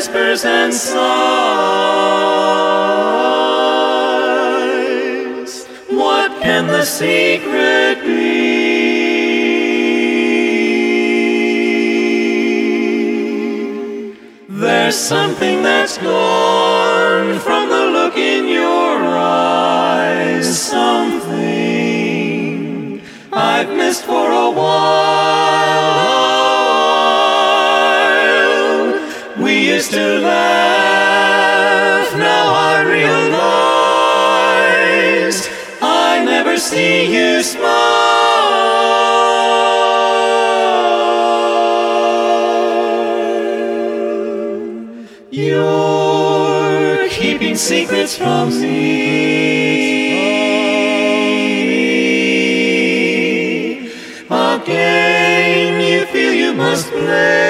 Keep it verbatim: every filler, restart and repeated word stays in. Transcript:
whispers and sighs. What can the secret be? There's something that's gone from the look in your eyes, something I've missed for a while. We used to laugh, now I realize I never see you smile. You're keeping secrets from me. A game you feel you must play.